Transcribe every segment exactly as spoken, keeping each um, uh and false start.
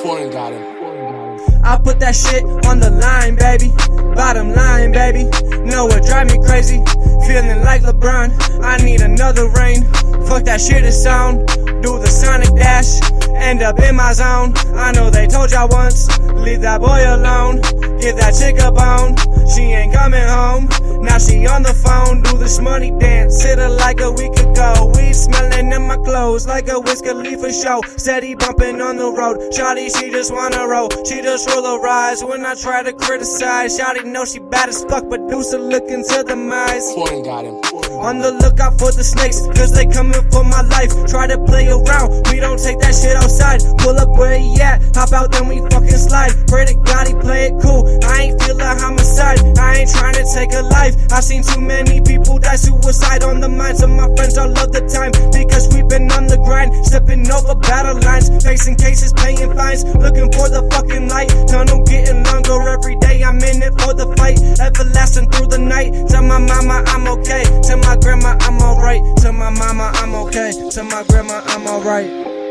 Foreign got him. I put that shit on the line, baby. Bottom line, baby. Know it drive me crazy. Feeling like LeBron. I need another ring. Fuck that shit is sound. Do the Sonic Dash. End up in my zone. I know they told y'all once. Leave that boy alone. Give that chick a bone. She ain't coming home. Now she on the phone. Do this money dance. Hit her like a week ago. Weed smelling in my clothes like a Wiz Khalifa show. Steady bumping on the road. Shawty, she just wanna roll. She just roll her eyes when I try to criticize. Shawty know she bad as fuck, but Deucer looking to the mice. Foreign got him. On the lookout for the snakes, cause they coming for my life. Try to play around, we don't take that shit outside. Pull up where he at, hop out then we fucking slide. Pray to God he play it cool, I ain't feel a homicide. I ain't trying to take a life, I've seen too many people die suicide on the minds of my friends all of the time. Because we've been on the grind, stepping over battle lines. Facing cases, paying fines, looking for the fucking light. Tunnel getting longer every day, I'm in it for the fight. Everlasting through the night, tell my mama I'm okay. Tell my grandma I'm alright. Tell my mama I'm okay. Tell my grandma I'm alright.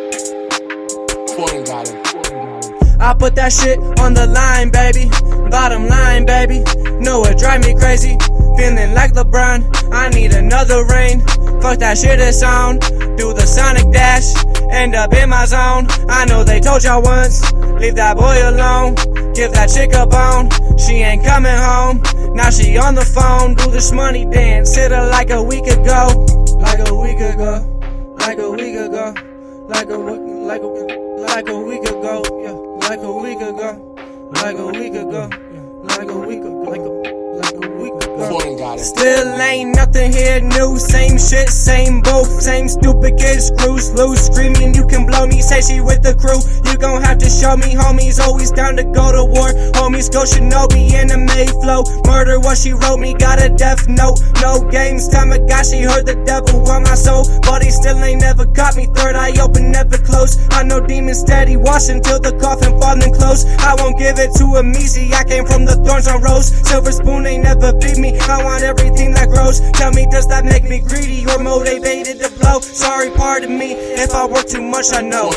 Foreign got him. I put that shit on the line, baby. Bottom line, baby. Know it drive me crazy. Feeling like LeBron. I need another ring. Fuck that shit is sound. Do the Sonic Dash. End up in my zone. I know they told y'all once. Leave that boy alone. Give that chick a bone. She ain't coming home. Now she on the phone. Do this money dance. Hit her like a week ago. Like a week ago. Like a week ago. Like a like a like a week ago. Yeah. Like a week ago. Like a week ago. Yeah. Like a week ago. Like a like a week ago. Foreign got him. Still ain't nothing here new. Same shit, same boat. Same stupid kid screws loose. Screaming you can blow me. Say she with the crew. You gon' have to show me. Homies always down to go to war. Homies go Shinobi in the Mayflow. Murder what she wrote me. Got a death note. No games. Tamagotchi heard the devil on my soul. But he still ain't never got me. Third eye open, never close. I know demons steady watching till the coffin falling close. I won't give it to a Misi. I came from the thorns on rose. Silver spoon ain't never beat me. I want everything that grows. Tell me, does that make me greedy or motivated to blow? Sorry, pardon me if I work too much, I know.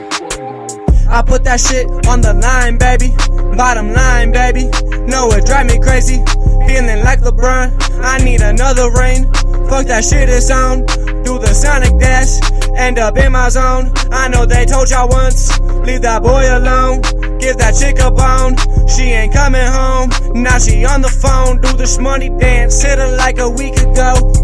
I put that shit on the line, baby. Bottom line, baby. Know it drive me crazy. Feeling like LeBron. I need another ring. Fuck that shit is on. Do the Sonic Dash. End up in my zone. I know they told y'all once. Leave that boy alone. Give that chick a bone. She ain't coming home. Now she on the phone. Do this money dance. Hit her like a week ago.